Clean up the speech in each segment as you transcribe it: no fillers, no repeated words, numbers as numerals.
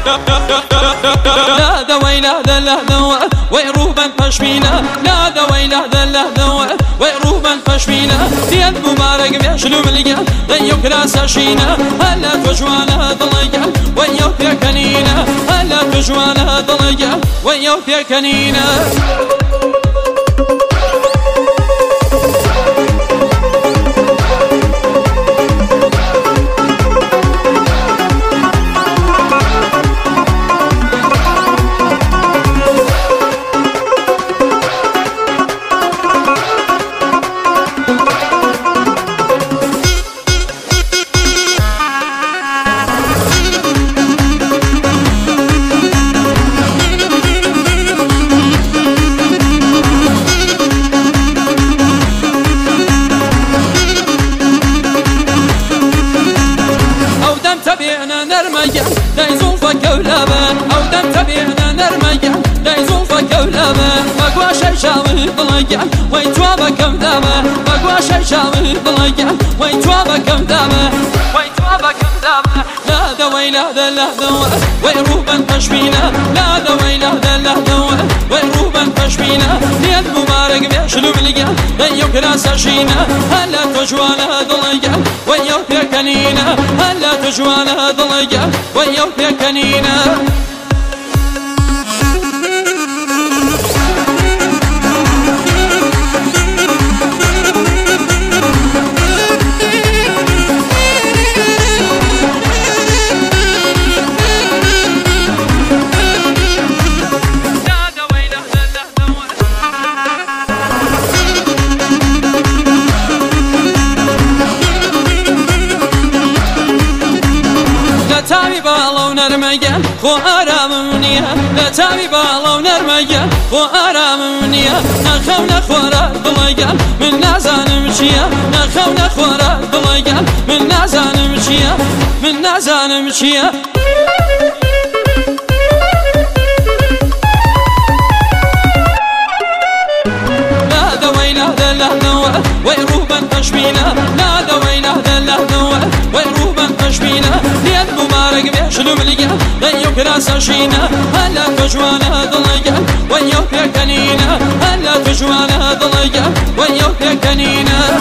لا دوي لا دله دوا ويروبا فشمينا لا دوي لا دله دوا ويروبا فشمينا دي المبارك بيشلو ملقا ضيق راس شينا هلا تجوانا ضلقا ويو في كنينا هلا تجوانا ضلقا ويو في كنينا داي زلفك ولابن او دم تبينا نرمجع داي زلفك ولابن بقوا شي شاوي ضلقع ويتوابك مدامه بقوا شي شاوي ضلقع ويتوابك مدامه ويتوابك مدامه لا دوي لا دله دوا ويروبا فشمينا لا دوي لا دله دوا ويروبا فشمينا دي المبارك بيشلو ملقا ضيق راس شينا هلا تجوانا ضلقع ويو في كنينا هلا تجوانا ضلقع ويو في كنينا تابي بالو نرمجا خو آرام منيا لا تابي بالو نرمجا خو آرام منيا نخو نخورا ضلقا من نازان مشيا نخو نخورا ضلقا من نازان مشيا من نازان مشيا لا دوي لا دله دوا ويروبا فشمينا لا دوي لا دله دوا ويروبا فشمينا المبارك بيشلو ملقا ضيق راس شينا هلا تجوانا ضلقا ويو في كنينا هلا تجوانا ضلقا ويو في كنينا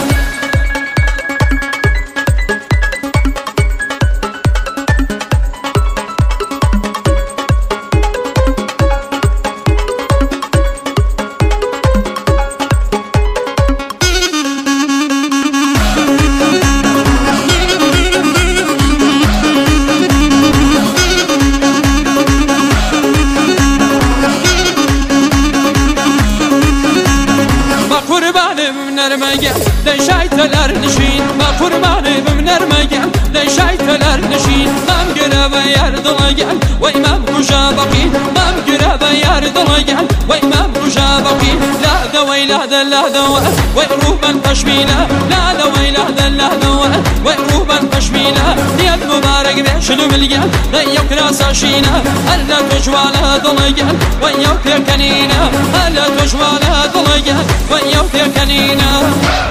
دشايتلر نشين ما قرباني بمنرمجع دشايتلر نشين مام قرابا يارد لقال وإمام مجابقي مام قرابا يارد لقال وإمام مجابقي لا دوي لا دله دوا ويروبا فشمينا لا دوي لا دله دوا ويروبا فشمينا يا المبارك بيشلو ملقا ضيق راس شينا هلا تجوانا ضلقا ويو في كنينا هلا تجوانا ضلقا ويو في كنينا